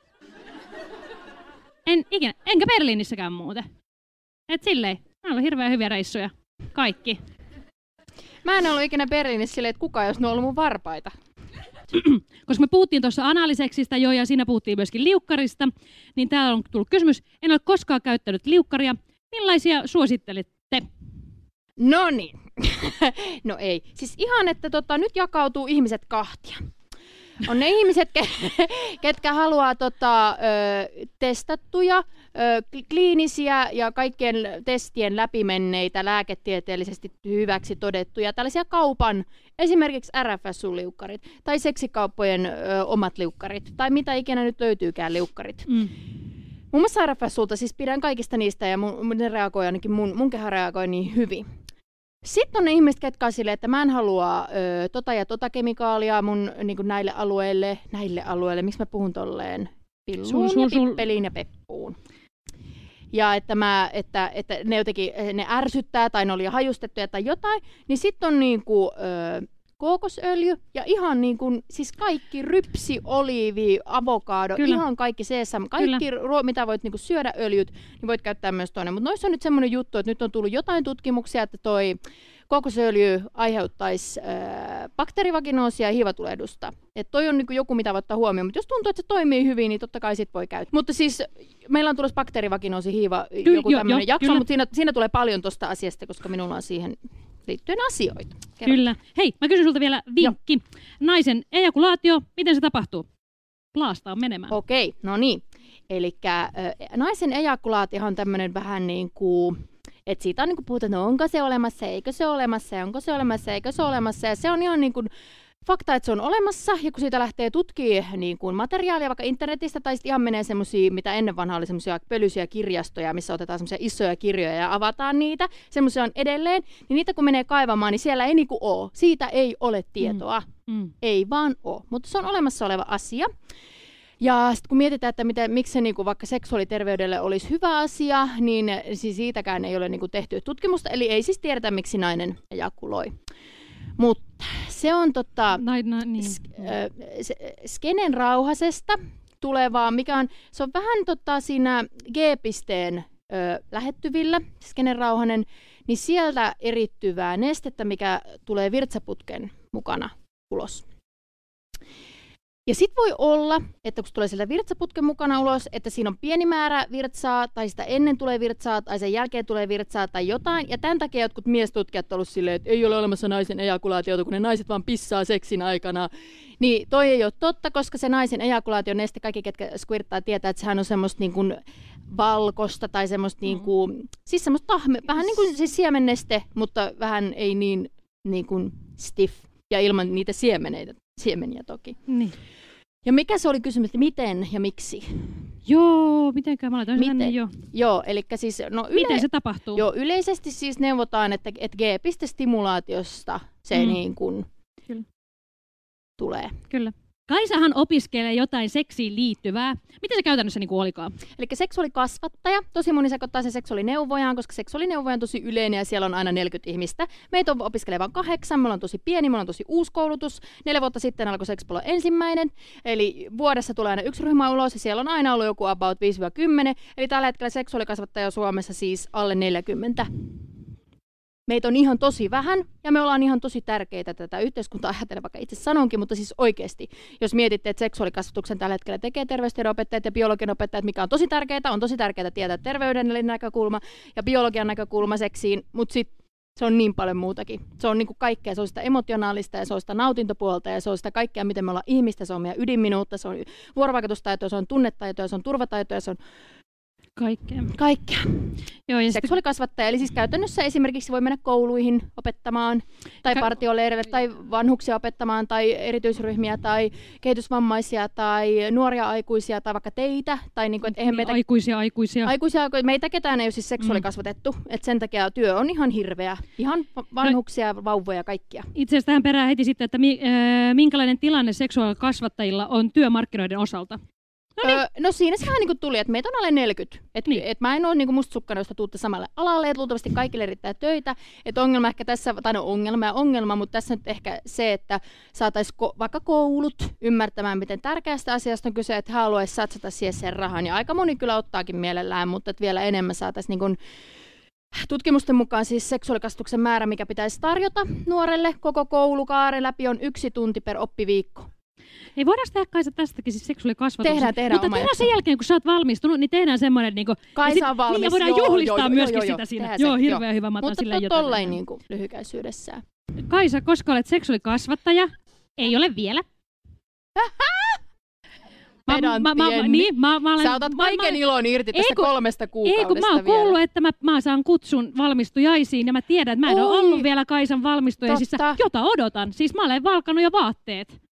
Enkä Berliinissäkään muuten. Et silleen, nämä on hirveän hyviä reissuja. Kaikki. Mä en ollut ikinä Berliinissä silleen, että kukaan jos ne on ollut mun varpaita. Koska me puhuttiin tuossa analyseksistä jo ja siinä puhuttiin myöskin liukkarista, niin täällä on tullut kysymys. En ole koskaan käyttänyt liukkaria. Millaisia suosittelitte? No niin. No ei. Siis ihan, että nyt jakautuu ihmiset kahtia. On ne ihmiset, ketkä haluaa testattuja, kliinisiä ja kaikkien testien läpimenneitä, lääketieteellisesti hyväksi todettuja, tällaisia kaupan, esimerkiksi RFSU-liukkarit, tai seksikauppojen omat liukkarit, tai mitä ikinä nyt löytyykään liukkarit. Muun muassa RFSUlta siis pidän kaikista niistä, ja ne reagoi ainakin, mun keha reagoi niin hyvin. Sitten on ne ihmiset, ketkä on silleen, että mä en halua tota ja tota kemikaalia mun niin kuin näille alueille, miksi mä puhun tolleen, pilluun ja pippeliin ja peppuun. Ja että ne jotenkin ne ärsyttää tai ne oli hajustettuja tai jotain, niin sitten on niinku kookosöljy ja ihan niinku, siis kaikki rypsi, oliivi, avokado, ihan kaikki sesam, kaikki mitä voit niinku syödä öljyt, niin voit käyttää myös toinen. Mutta noissa on nyt semmoinen juttu, että nyt on tullut jotain tutkimuksia, että toi kookosöljy aiheuttaisi bakteerivaginoosia ja hiivatulehdusta. Että toi on niinku joku, mitä voi ottaa huomioon. Mutta jos tuntuu, että se toimii hyvin, niin totta kai sit voi käyttää. Mutta siis meillä on tulossa bakteerivaginoosi, joku tämmöinen jakso, mutta siinä tulee paljon tuosta asiasta, koska minulla on siihen liittyen asioita. Kerro. Kyllä. Hei, mä kysyn sulta vielä vinkki. Naisen ejakulaatio, miten se tapahtuu? Plaastaa menemään. Okei, no niin. Elikkä naisen ejakulaatio on tämmöinen vähän niin kuin, että siitä on niin kuin puhutaan, että no onko se olemassa, eikö se olemassa, ja onko se olemassa, eikö se olemassa. Ja se on ihan niin kuin fakta, että se on olemassa, ja kun siitä lähtee tutkimaan niin kuin materiaalia vaikka internetistä, tai sitten ihan menee semmoisia, mitä ennen vanhaa oli semmoisia pölyisiä kirjastoja, missä otetaan semmoisia isoja kirjoja ja avataan niitä, semmoisia on edelleen, niin niitä kun menee kaivamaan, niin siellä ei niinku ole. Siitä ei ole tietoa. Ei vaan ole, mutta se on olemassa oleva asia. Ja sitten kun mietitään, että miksi se niinku vaikka seksuaaliterveydelle olisi hyvä asia, niin siis siitäkään ei ole niinku tehty tutkimusta, eli ei siis tiedetä, miksi nainen ejakuloi. Mutta se on skenen rauhasesta tulevaa, se on vähän siinä G-pisteen lähettyvillä, skenen rauhanen, niin sieltä erittyvää nestettä, mikä tulee virtsaputken mukana ulos. Ja sit voi olla, että kun tulee sieltä virtsaputken mukana ulos, että siinä on pieni määrä virtsaa, tai sitä ennen tulee virtsaa, tai sen jälkeen tulee virtsaa, tai jotain. Ja tämän takia jotkut miestutkijat on ollut silleen, että ei ole olemassa naisen ejakulaatiota, kun ne naiset vaan pissaa seksin aikana. Niin toi ei ole totta, koska se naisen ejakulaation neste, kaikki ketkä squirttaa tietää, että sehän on semmoista niin kuin valkosta tai semmoista niin kuin, siis semmoista vähän niin kuin siis siemenneste, mutta vähän ei niin kuin stiff ja ilman niitä siemeniä toki. Niin. Ja mikä se oli kysymys, että miten ja miksi? Joo, mitenkään? Mä laitan sen tänne jo. Joo, eli siis miten se tapahtuu? Joo, yleisesti siis neuvotaan, että G-stimulaatiosta se niin kuin tulee. Kyllä. Kaisahan opiskelee jotain seksiin liittyvää. Miten se käytännössä niin kuin olikaan? Eli seksuaalikasvattaja. Tosi moni sekoittaa sen seksuaalineuvojaan, koska seksuaalineuvoja on tosi yleinen ja siellä on aina 40 ihmistä. Meitä opiskelee vain 8, me ollaan tosi pieni, me ollaan tosi uusi koulutus. 4 vuotta sitten alkoi Sexpolo ensimmäinen. Eli vuodessa tulee aina 1 ryhmä ulos ja siellä on aina ollut joku about 5-10. Eli tällä hetkellä seksuaalikasvattaja Suomessa siis alle 40. Meitä on ihan tosi vähän ja me ollaan ihan tosi tärkeitä tätä yhteiskuntaa ajatellen, vaikka itse sanonkin, mutta siis oikeasti, jos mietitte, että seksuaalikasvatuksen tällä hetkellä tekee terveystiedonopettajat ja biologian opettajat, mikä on tosi tärkeää tietää terveydellinen näkökulma ja biologian näkökulma seksiin, mutta sitten se on niin paljon muutakin. Se on niinku kaikkea, se on sitä emotionaalista ja se on sitä nautintopuolta ja se on sitä kaikkea, miten me ollaan ihmistä, se on meidän ydinminuutta, se on vuorovaikutustaitoja, se on tunnetaitoja, se on turvataitoja, se on Kaikkea. Joo, ja seksuaalikasvattaja, eli siis käytännössä esimerkiksi voi mennä kouluihin opettamaan, tai partioleireille, tai vanhuksia opettamaan, tai erityisryhmiä, tai kehitysvammaisia, tai nuoria aikuisia, tai vaikka teitä. Tai niin kuin, että eihän meitä, aikuisia. Meitä ketään ei ole siis seksuaalikasvatettu, että sen takia työ on ihan hirveä. Ihan vanhuksia, vauvoja, kaikkia. Itse asiassa tähän perään heti sitten, että minkälainen tilanne seksuaalikasvattajilla on työmarkkinoiden osalta? No siinä se vähän niin kuin tuli, että meitä on alle 40. Et mä en ole niin mustasukkana, josta tuutte samalle alalle, että luultavasti kaikille riittää töitä. Että ongelma ehkä tässä, tai no ongelma, mutta tässä nyt ehkä se, että saataisiin vaikka koulut ymmärtämään, miten tärkeästä asiasta on kyse, että haluaisi satsata siihen sen rahan. Ja aika moni kyllä ottaakin mielellään, mutta että vielä enemmän saataisiin niin kuin tutkimusten mukaan siis seksuaalikasvatuksen määrä, mikä pitäisi tarjota nuorelle koko koulukaaren läpi, on 1 tunti per oppiviikko. Ei voidaan tehdä Kaisa tästäkin siis seksuaalikasvatus. Tehdään mutta tehdään sen jälkeen, kun sä oot valmistunut, niin tehdään semmoinen niinku Kaisa on valmis. Ja voidaan juhlistaa myöskin sitä siinä. Joo, hirveän hyvä. Mutta tollain niinku lyhykäisyydessään. Kaisa, koska olet seksuaalikasvattaja, ei ole vielä. Sä otat kaiken ilon irti tästä 3 kuukaudesta. Ei, kun mä oon kuullut, että mä saan kutsun valmistujaisiin ja mä tiedän, että mä en ole ollut vielä Kaisan valmistujaisissa, jota odotan. Siis mä olen valkannut jo vaatteet.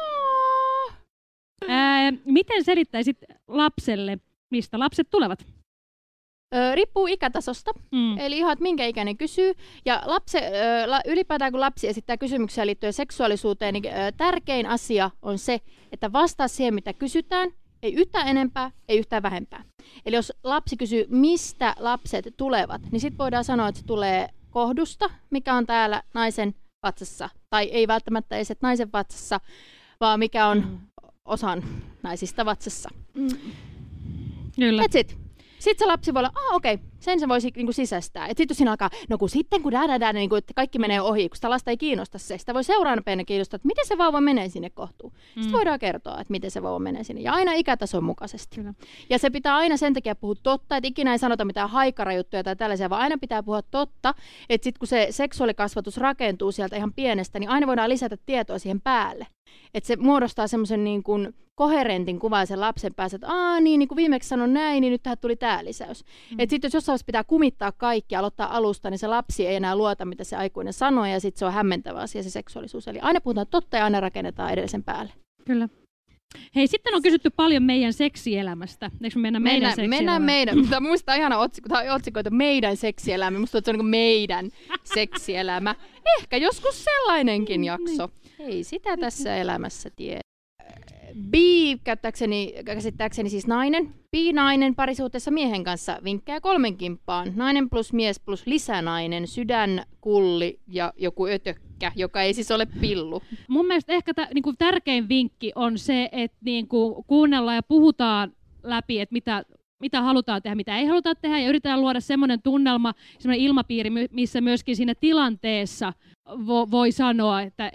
Miten selittäisit lapselle, mistä lapset tulevat? Riippuu ikätasosta, eli ihan, että minkä ikäinen kysyy. Ja ylipäätään kun lapsi esittää kysymyksiä liittyen seksuaalisuuteen, niin tärkein asia on se, että vastaa siihen, mitä kysytään, ei yhtään enempää, ei yhtään vähempää. Eli jos lapsi kysyy, mistä lapset tulevat, niin sitten voidaan sanoa, että se tulee kohdusta, mikä on täällä naisen vatsassa, tai ei välttämättä edes naisen vatsassa, vaan mikä on osan naisista vatsassa. Kyllä. That's it. Sitten se lapsi voi olla, okei, sen se voisi niinku sisäistää. Sitten jos siinä alkaa, sitten kun niinku, että kaikki menee ohi, kun sitä lasta ei kiinnosta se. Sitä voi seuraavana päivänä kiinnostaa, että miten se vauva menee sinne kohtuun. Sitten voidaan kertoa, että miten se vauva menee sinne. Ja aina ikätason mukaisesti. Kyllä. Ja se pitää aina sen takia puhua totta, että ikinä ei sanota mitään haikarajuttuja tai tällaisia, vaan aina pitää puhua totta. Että sitten kun se seksuaalikasvatus rakentuu sieltä ihan pienestä, niin aina voidaan lisätä tietoa siihen päälle. Että se muodostaa semmoisen niin kuin koherentin kuvan sen lapsen päässä, että niin kuin viimeksi sanon näin, niin nyt tähän tuli tämä lisäys. Että sitten jos jossain pitää kumittaa kaikki ja aloittaa alusta, niin se lapsi ei enää luota, mitä se aikuinen sanoo, ja sitten se on hämmentävä asia se seksuaalisuus. Eli aina puhutaan totta ja aina rakennetaan edellisen päälle. Kyllä. Hei, sitten on kysytty paljon meidän seksielämästä. Eikö me mennä meidän seksielämään? Mennään meidän. Mutta muista on ihana otsikoita meidän seksielämä. Musta että se on niin kuin meidän seksielämä. Ehkä joskus sellainenkin jakso. Ei sitä tässä elämässä tiedä. Bi, käsittääkseni siis nainen. Bi-nainen parisuhteessa miehen kanssa vinkkää 3 kimppaan. Nainen plus mies plus lisänainen, sydän, kulli ja joku ötökkä, joka ei siis ole pillu. Mun mielestä ehkä niinku tärkein vinkki on se, että niinku kuunnellaan ja puhutaan läpi, että mitä halutaan tehdä, mitä ei haluta tehdä, ja yritetään luoda semmoinen tunnelma, semmoinen ilmapiiri, missä myöskin siinä tilanteessa voi sanoa, että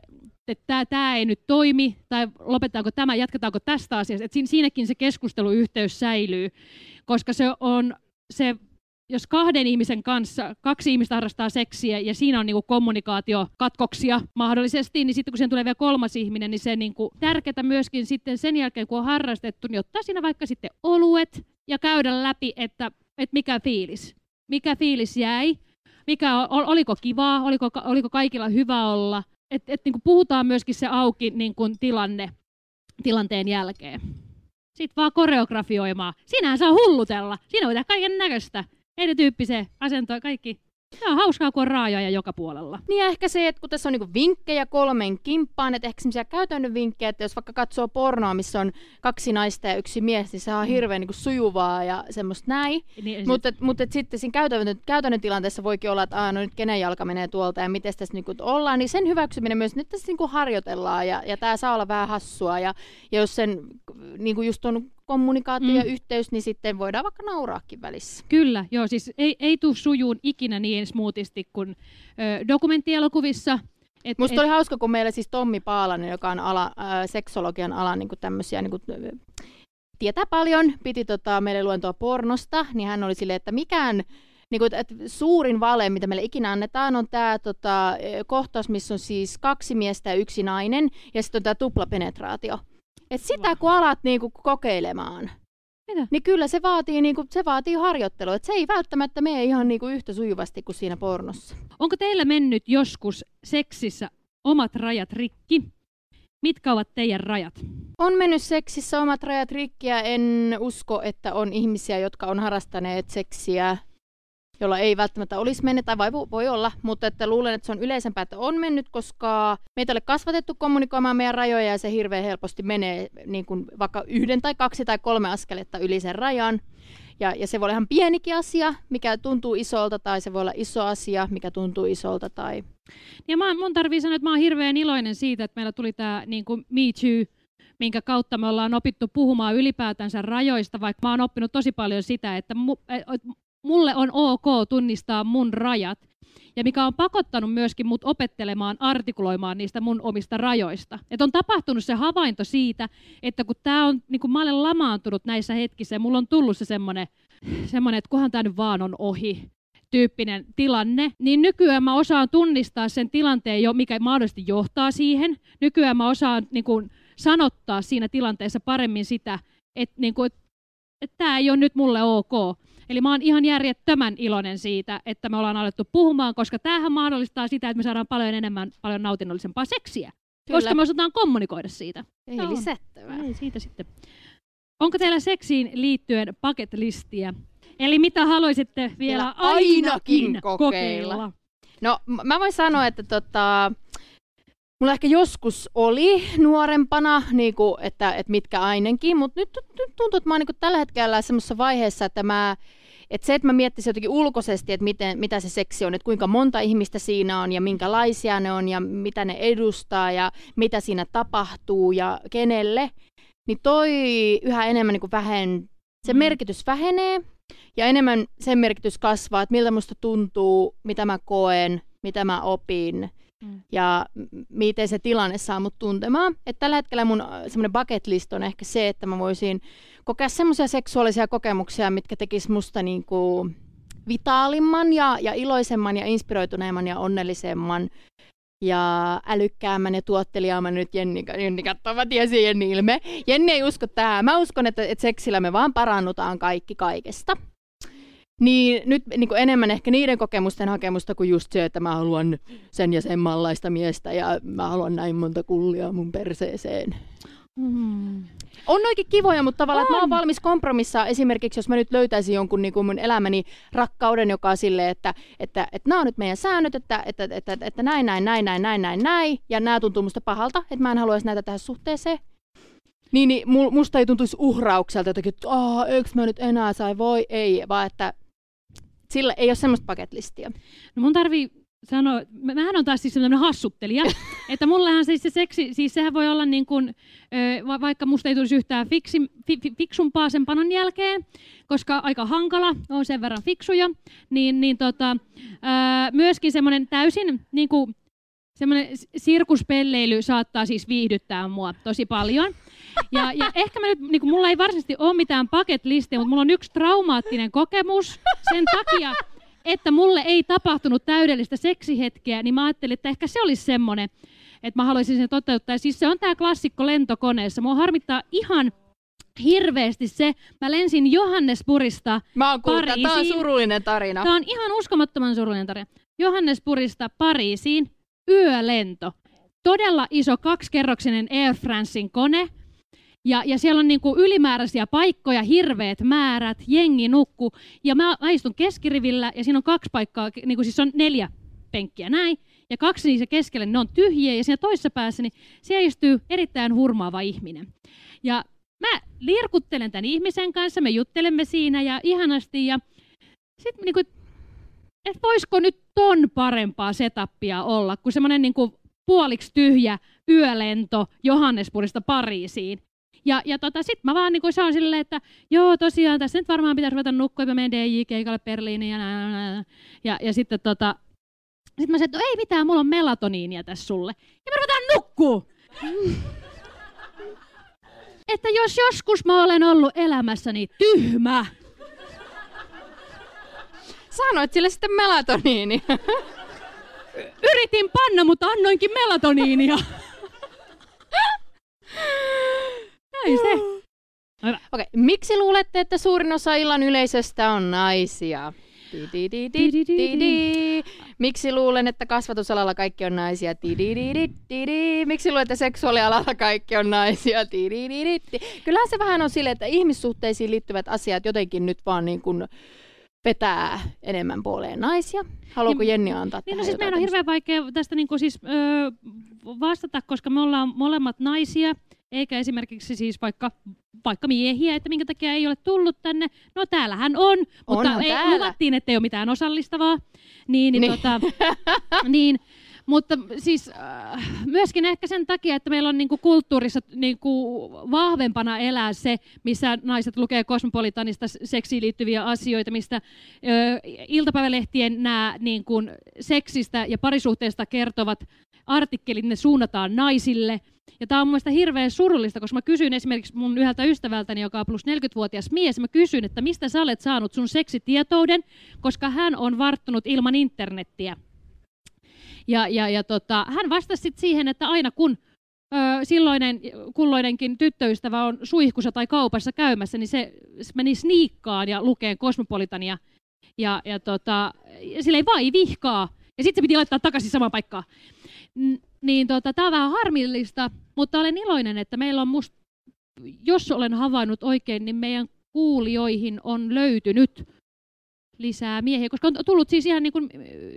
että tämä ei nyt toimi, tai lopetetaanko tämä, jatketaanko tästä asiasta. Että siinäkin se keskusteluyhteys säilyy, koska jos kahden ihmisen kanssa, 2 ihmistä harrastaa seksiä ja siinä on niinku kommunikaatiokatkoksia mahdollisesti, niin sitten kun siihen tulee vielä 3. ihminen, niin se niinku tärkeää myöskin sitten sen jälkeen, kun on harrastettu, niin ottaa siinä vaikka sitten oluet ja käydä läpi, että mikä fiilis jäi, oliko kivaa, oliko kaikilla hyvä olla, että niinku puhutaan myöskin se auki niinku tilanteen jälkeen. Sitten vaan koreografioimaan. Sinähän saa hullutella. Siinä voi tehdä kaiken näköistä. Erityyppisiä asentoja, kaikki. Tämä on hauskaa, kun on raajoja joka puolella. Niin ja ehkä se, että kun tässä on niinku vinkkejä 3 kimppaan, että ehkä semmoisia käytännön vinkkejä, että jos vaikka katsoo pornoa, missä on 2 naista ja 1 mies, niin se on hirveän niinku sujuvaa ja semmoista näin. Niin, mutta sitten siinä käytännön tilanteessa voikin olla, että no nyt kenen jalka menee tuolta ja miten tässä niinku ollaan, niin sen hyväksyminen myös, nyt tässä niinku harjoitellaan ja tämä saa olla vähän hassua ja jos sen niinku just on kommunikaatio ja yhteys, niin sitten voidaan vaikka nauraakin välissä. Kyllä, joo, siis ei tule sujuun ikinä niin smoothisti kuin dokumenttielokuvissa. Musta oli hauska, kun meillä siis Tommi Paalanen, joka on seksologian alan niin tämmöisiä niin tietää paljon, piti meille luentoa pornosta, niin hän oli silleen, että mikään niin kuin, että suurin vale, mitä meille ikinä annetaan, on tämä kohtaus, missä on siis 2 miestä ja 1 nainen, ja sitten on tämä tuplapenetraatio. Et sitä kun alat niinku kokeilemaan, niin kyllä se vaatii harjoittelua. Et se ei välttämättä mene ihan niinku yhtä sujuvasti kuin siinä pornossa. Onko teillä mennyt joskus seksissä omat rajat rikki? Mitkä ovat teidän rajat? On mennyt seksissä omat rajat rikki ja en usko, että on ihmisiä, jotka on harrastaneet seksiä, jolla ei välttämättä olisi mennyt, tai voi olla, mutta että luulen, että se on yleisempää, että on mennyt, koska meitä ei ole kasvatettu kommunikoimaan meidän rajoja, ja se hirveän helposti menee niin kuin vaikka 1 tai 2 tai 3 askeletta yli sen rajan. Ja se voi olla ihan pienikin asia, mikä tuntuu isolta, tai se voi olla iso asia, mikä tuntuu isolta. Tai... Ja mun tarvii sanoa, että mä oon hirveän iloinen siitä, että meillä tuli tämä niin kuin Me Too, minkä kautta me ollaan opittu puhumaan ylipäätänsä rajoista, vaikka mä oon oppinut tosi paljon sitä, että mulle on ok tunnistaa mun rajat, ja mikä on pakottanut myöskin mut opettelemaan, artikuloimaan niistä mun omista rajoista. Et on tapahtunut se havainto siitä, että kun tää on, niin kun mä olen lamaantunut näissä hetkissä, ja mulla on tullut se semmoinen, että kunhan tää nyt vaan on ohi, tyyppinen tilanne, niin nykyään mä osaan tunnistaa sen tilanteen, mikä mahdollisesti johtaa siihen. Nykyään mä osaan niin kun sanottaa siinä tilanteessa paremmin sitä, että niin kun, että tämä ei ole nyt mulle ok. Eli mä oon ihan järjettömän iloinen siitä, että me ollaan alettu puhumaan, koska tämähän mahdollistaa sitä, että me saadaan paljon nautinnollisempaa seksiä. Kyllä. Koska me osataan kommunikoida siitä. Ei lisättävää. Ei siitä sitten. Onko teillä seksiin liittyen bucket listiä? Eli mitä haluaisitte vielä ainakin kokeilla? No mä voin sanoa, että mulla ehkä joskus oli nuorempana, niinku, että mitkä ainenkin, mutta nyt tuntuu, että mä oon niinku tällä hetkellä semmoisessa vaiheessa, että se, että mä miettisin jotenkin ulkoisesti, että mitä se seksi on, että kuinka monta ihmistä siinä on ja minkälaisia ne on ja mitä ne edustaa ja mitä siinä tapahtuu ja kenelle, niin toi yhä enemmän niinku se merkitys vähenee ja enemmän sen merkitys kasvaa, että miltä musta tuntuu, mitä mä koen, mitä mä opin. Ja miten se tilanne saa mut tuntemaan. Että tällä hetkellä mun semmoinen bucket list on ehkä se, että mä voisin kokea semmoisia seksuaalisia kokemuksia, mitkä tekis musta niinku vitaalimman ja iloisemman ja inspiroituneemman ja onnellisemman ja älykkäämmän ja tuotteliaamman. Nyt Jenni katsoo, mä tiesin Jenni ilme. Jenni ei usko tähän. Mä uskon, että seksillä me vaan parannutaan kaikki kaikesta. Niin nyt niin enemmän ehkä niiden kokemusten hakemusta kuin just se, että mä haluan sen ja sen mallaista miestä ja mä haluan näin monta kullia mun perseeseen. On oikein kivoja, mutta tavallaan että mä oon valmis kompromissaa esimerkiksi, jos mä nyt löytäisin jonkun niin kuin mun elämäni rakkauden, joka on silleen, että nämä on nyt meidän säännöt, että näin, ja nämä tuntuu musta pahalta, että mä en haluaisi näitä tähän suhteeseen. Niin musta ei tuntuisi uhraukselta jotenkin, että eikö mä nyt enää ei, vaan että sillä ei ole semmoista paketlistia. No mun tarvii sanoa, mähän on taas siis sellainen hassuttelija, että mullehan siis se seksi, siis sehän voi olla niin kuin, vaikka musta ei tulisi yhtään fiksumpaa sen panon jälkeen, koska aika hankala, on sen verran fiksuja, niin myöskin semmoinen täysin niin kuin semmoinen sirkuspelleily saattaa siis viihdyttää mua tosi paljon. Ja ehkä mä nyt, niin kuin mulla ei varsinaisesti ole mitään bucket listia, mutta mulla on yksi traumaattinen kokemus sen takia, että mulle ei tapahtunut täydellistä seksihetkeä, niin mä ajattelin, että ehkä se olisi semmoinen, että mä haluaisin sen toteuttaa. Ja siis se on tää klassikko lentokoneessa. Mua harmittaa ihan hirveästi se. Mä lensin Johannesburgista Pariisiin. Tää on surullinen tarina. Tää on ihan uskomattoman surullinen tarina. Johannesburgista Pariisiin, yölento. Todella iso 2-kerroksinen Air Francein kone. Ja siellä on niinku ylimääräisiä paikkoja, hirveät määrät, jengi nukkuu. Ja mä istun keskirivillä ja siinä on 2 paikkaa, niinku siis on 4 penkkiä näin. Ja 2 niissä keskellä, ne on tyhjiä ja siinä toisessa päässä, niin siellä istuu erittäin hurmaava ihminen. Ja mä lirkuttelen tämän ihmisen kanssa, me juttelemme siinä ja ihanasti. Ja sitten niinku, että voisiko nyt ton parempaa setupia olla, kuin semmoinen niinku puoliksi tyhjä yölento Johannesburgista Pariisiin. Ja sit mä vaan niinku saan silleen, että joo tosiaan tässä nyt varmaan pitäisi ruveta nukkua, mä menen DJ-keikalle Berliiniin ja sitten sit mä sanoin, että ei mitään, mulla on melatoniinia tässä sulle. Ja me ruvetaan nukkuu! Että jos joskus mä olen ollut elämässäni tyhmä. Sanoit sille sitten melatoniini. Yritin panna, mutta annoinkin melatoniinia. Näin se. Okei, miksi luulette, että suurin osa illan yleisöstä on naisia? Miksi luulen, että kasvatusalalla kaikki on naisia? Miksi luulen, että seksuaalialalla kaikki on naisia? Kyllähän se vähän on silleen, että ihmissuhteisiin liittyvät asiat jotenkin nyt vaan niin kuin vetää enemmän puoleen naisia. Haluaako Jenni antaa tähän siis meidän on hirveän vaikea tästä niin kuin siis, vastata, koska me ollaan molemmat naisia, eikä esimerkiksi siis vaikka miehiä, että minkä takia ei ole tullut tänne. No täällähän on, mutta luvattiin, että ei ole mitään osallistavaa. Niin, mutta siis myöskin ehkä sen takia, että meillä on niinku kulttuurissa niinku vahvempana elää se, missä naiset lukee Cosmopolitanista seksiin liittyviä asioita, mistä iltapäivälehtien nämä niinku seksistä ja parisuhteesta kertovat artikkelit, ne suunnataan naisille. Ja tämä on mun mielestä hirveän surullista, koska mä kysyin esimerkiksi mun yhdeltä ystävältäni, joka on plus 40-vuotias mies, mä kysyin, että mistä sä olet saanut sun seksitietouden, koska hän on varttunut ilman internettiä. Hän vastasi sit siihen, että aina kun silloinen kulloinenkin tyttöystävä on suihkussa tai kaupassa käymässä, niin se meni sniikkaan ja lukee Cosmopolitania. Sillä ei vaan vihkaa. Ja sitten se piti laittaa takaisin samaan paikkaan. Tämä on vähän harmillista, mutta olen iloinen, että meillä on jos olen havainnut oikein, niin meidän kuulijoihin on löytynyt lisää miehiä, koska on tullut siis ihan niin kuin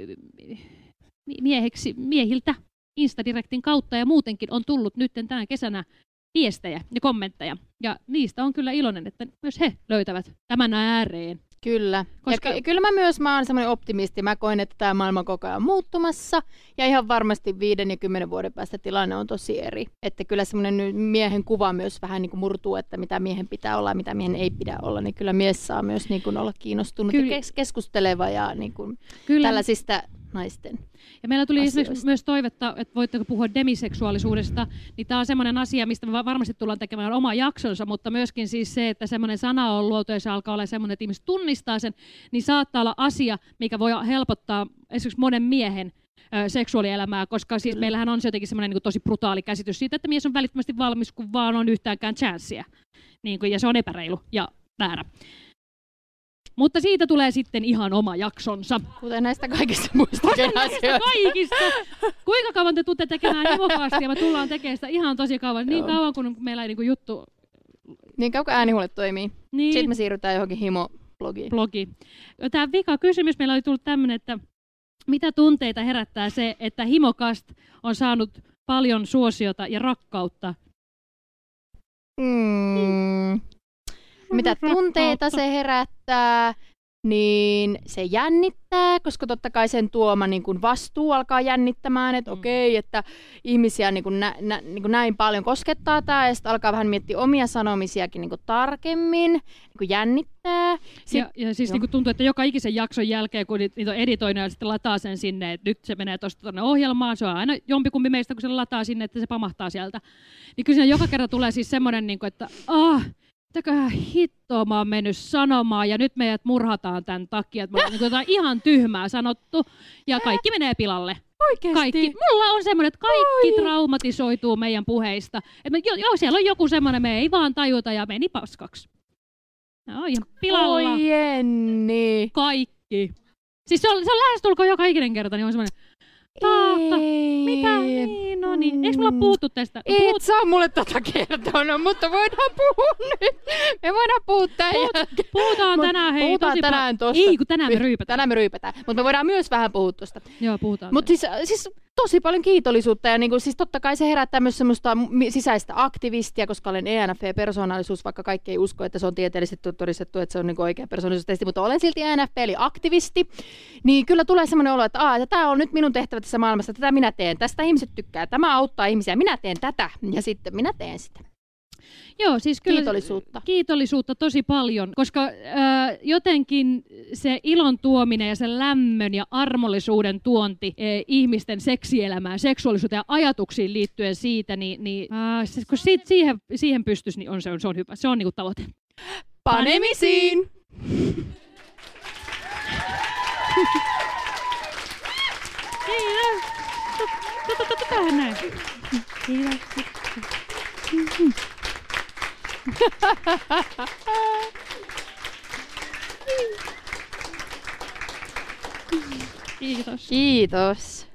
miehiltä Instadirectin kautta ja muutenkin on tullut nyt tänä kesänä viestejä ja kommentteja. Ja niistä on kyllä iloinen, että myös he löytävät tämän ääreen. Kyllä. Koska kyllä mä oon semmoinen optimisti. Mä koen, että tämä maailma on koko ajan muuttumassa. Ja ihan varmasti 5 ja 10 vuoden päästä tilanne on tosi eri. Että kyllä semmoinen miehen kuva myös vähän niin kuin murtuu, että mitä miehen pitää olla ja mitä miehen ei pidä olla. Niin kyllä mies saa myös niin kuin olla kiinnostunut ja keskusteleva ja niin kuin tällaisista naisten ja meillä tuli asioista. Esimerkiksi myös toivetta, että voitteko puhua demiseksuaalisuudesta, niin tämä on semmoinen asia, mistä me varmasti tullaan tekemään oma jaksonsa, mutta myöskin siis se, että semmoinen sana on luotu ja se alkaa olla semmoinen, että ihmiset tunnistaa sen, niin saattaa olla asia, mikä voi helpottaa esimerkiksi monen miehen seksuaalielämää, koska siis meillähän on se jotenkin semmoinen niin kuin tosi brutaali käsitys siitä, että mies on välittömästi valmis, kun vaan on yhtäänkään chanssiä. Niin kuin, ja se on epäreilu ja väärä. Mutta siitä tulee sitten ihan oma jaksonsa. Kuten näistä kaikista muistakin asioista. Kaikista! Kuinka kauan te tuutte tekemään himokastia? Me tullaan tekemään sitä ihan tosi kauan. Niin kauan, kun meillä ei niinku juttu... Niin kauan, kun äänihuolle toimii. Niin. Sitten me siirrytään johonkin himo-blogiin. Tämä vika kysymys meillä oli tullut tämmöinen, että mitä tunteita herättää se, että Himokast on saanut paljon suosiota ja rakkautta? Mitä tunteita se herättää? niin se jännittää, koska totta kai sen tuoma niin kuin vastuu alkaa jännittämään, että okei, että ihmisiä niin kuin niin kuin näin paljon koskettaa tämä, ja sitten alkaa vähän miettiä omia sanomisiakin niin kuin tarkemmin, niin kuin jännittää. Ja siis niin kuin tuntuu, että joka ikisen jakson jälkeen, kun niitä on editoinut ja sitten lataa sen sinne, että nyt se menee tuosta tuonne ohjelmaan, se on aina jompikumpi meistä, kun se lataa sinne, että se pamahtaa sieltä. Niin kyllä siinä joka kerta tulee siis semmoinen, niin kuin, että mitäköhän hittoa mä oon mennyt sanomaan ja nyt meidät murhataan tämän takia, että me ollaan jotain ihan tyhmää sanottu ja kaikki menee pilalle. Oikeesti? Kaikki. Mulla on semmoinen, että kaikki traumatisoituu meidän puheista. Että siellä on joku semmoinen, me ei vaan tajuta ja meni paskaksi. No ihan pilalla. Oi Jenni. Kaikki. Siis se on lähestulkoon joka ikinen kerta, niin on semmoinen taakka. Mitä? Niin, no niin. Eikö me olla puhuttu tästä? Et saa mulle tota kertonut, mutta voidaan puhua nyt. Me voidaan puhua tämän jälkeen. Puhutaan tänään, hei. Puhutaan tänään tosta. Ei, kun tänään me ryypätään. Tänään me ryypätään. Mutta me voidaan myös vähän puhua tosta. Joo, puhutaan. Mutta siis tosi paljon kiitollisuutta ja niinku, siis totta kai se herättää myös semmoista sisäistä aktivistia, koska olen ENFP-persoonallisuus, vaikka kaikki ei usko, että se on tieteellisesti todistettu, että se on niinku oikea persoonallisuustesti, mutta olen silti ENFP eli aktivisti. Niin kyllä tulee semmoinen olo, että tämä on nyt minun tehtävä tässä maailmassa, tätä minä teen, tästä ihmiset tykkää, tämä auttaa ihmisiä, minä teen tätä ja sitten minä teen sitä. Joo, siis kyllä Kiitollisuutta tosi paljon, koska jotenkin se ilon tuominen ja se lämmön ja armollisuuden tuonti ihmisten seksielämään, seksuaalisuuteen ja ajatuksiin liittyen siitä, kun siihen pystyisi, niin se on hyvä. Se on niinku tavoite. Panemisiin! Tähän näin. Kiitos. Kiitos.